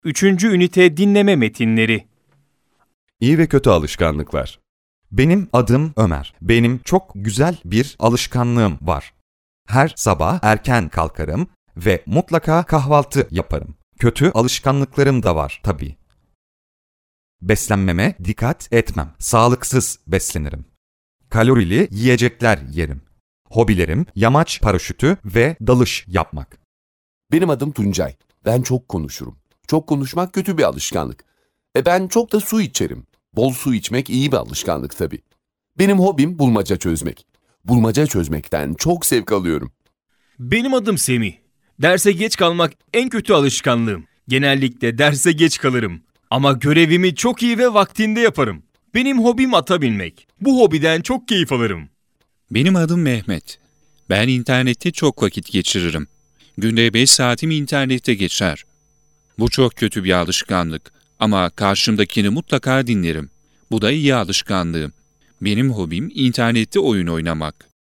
Üçüncü ünite dinleme metinleri. İyi ve kötü alışkanlıklar. Benim adım Ömer. Benim çok güzel bir alışkanlığım var. Her sabah erken kalkarım ve mutlaka kahvaltı yaparım. Kötü alışkanlıklarım da var tabii. Beslenmeme dikkat etmem. Sağlıksız beslenirim. Kalorili yiyecekler yerim. Hobilerim yamaç paraşütü ve dalış yapmak. Benim adım Tuncay. Ben çok konuşurum. Çok konuşmak kötü bir alışkanlık. Ben çok da su içerim. Bol su içmek iyi bir alışkanlık tabii. Benim hobim bulmaca çözmek. Bulmaca çözmekten çok zevk alıyorum. Benim adım Semih. Derse geç kalmak en kötü alışkanlığım. Genellikle derse geç kalırım. Ama görevimi çok iyi ve vaktinde yaparım. Benim hobim ata binmek. Bu hobiden çok keyif alırım. Benim adım Mehmet. Ben internette çok vakit geçiririm. Günde 5 saatim internette geçer. Bu çok kötü bir alışkanlık ama karşımdakini mutlaka dinlerim. Bu da iyi alışkanlığım. Benim hobim internette oyun oynamak.